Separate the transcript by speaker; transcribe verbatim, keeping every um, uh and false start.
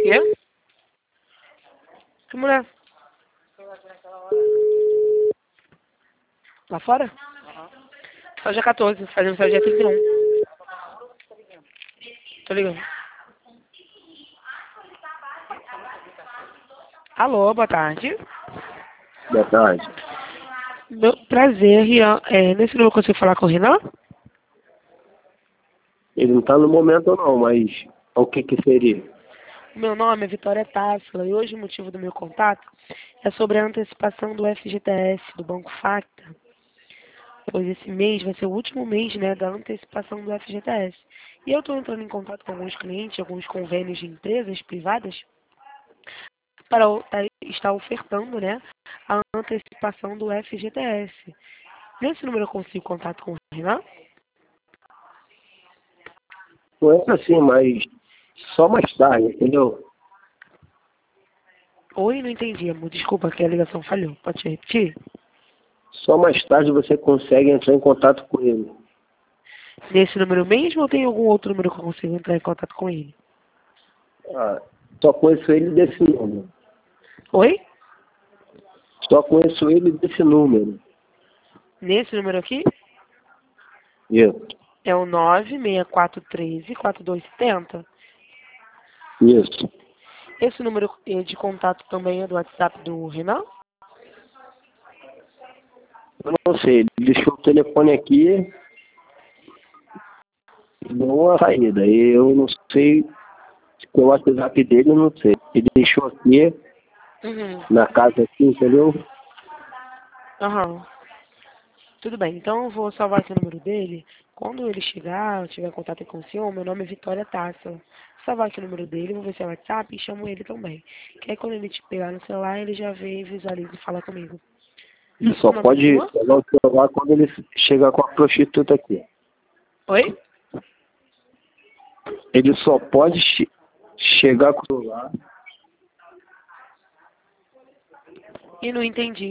Speaker 1: Quê? Que mulher? Lá fora? Só dia quatorze, fazendo só dia trinta e um. Tô ligando. Alô, boa tarde.
Speaker 2: Boa tarde.
Speaker 1: Meu prazer, Rian. É, nesse número eu consigo falar com o Renan?
Speaker 2: Ele não está no momento não, mas o que que seria?
Speaker 1: Meu nome é Vitória Tássila e hoje o motivo do meu contato é sobre a antecipação do F G T S do Banco Facta, pois esse mês vai ser o último mês, né, da antecipação do F G T S. E eu estou entrando em contato com alguns clientes, alguns convênios de empresas privadas, para o- tá- estar ofertando, né, a antecipação do F G T S. Nesse número eu consigo contato com o Renan?
Speaker 2: Não é assim, mas só mais tarde, entendeu?
Speaker 1: Oi, não entendi, amor. Desculpa que a ligação falhou. Pode repetir?
Speaker 2: Só mais tarde você consegue entrar em contato com ele.
Speaker 1: Nesse número mesmo ou tem algum outro número que eu consigo entrar em contato com ele?
Speaker 2: Ah, só conheço ele desse número.
Speaker 1: Oi?
Speaker 2: Só conheço ele desse número.
Speaker 1: Nesse número aqui
Speaker 2: Isso.
Speaker 1: é o nove seis quatro três quatro dois sete zero.
Speaker 2: Isso.
Speaker 1: Esse número eh, de contato também é do WhatsApp do Renan?
Speaker 2: Eu não sei, ele deixou o telefone aqui e deu uma saída. Eu não sei se é o WhatsApp dele, eu não sei. Ele deixou aqui,
Speaker 1: Uhum.
Speaker 2: na casa aqui, entendeu?
Speaker 1: Aham. Tudo bem, então eu vou salvar aqui o número dele. Quando ele chegar, eu tiver contato com o senhor, meu nome é Vitória Tássila. Vou salvar aqui o número dele, vou ver se é WhatsApp e chamo ele também. Que aí quando ele te pegar no celular, ele já vê, visualiza e fala comigo.
Speaker 2: Ele
Speaker 1: O
Speaker 2: só
Speaker 1: nome do
Speaker 2: pode
Speaker 1: senhor?
Speaker 2: pegar o celular quando ele chegar com a prostituta aqui.
Speaker 1: Oi?
Speaker 2: Ele só pode che- chegar com o celular.
Speaker 1: E não entendi.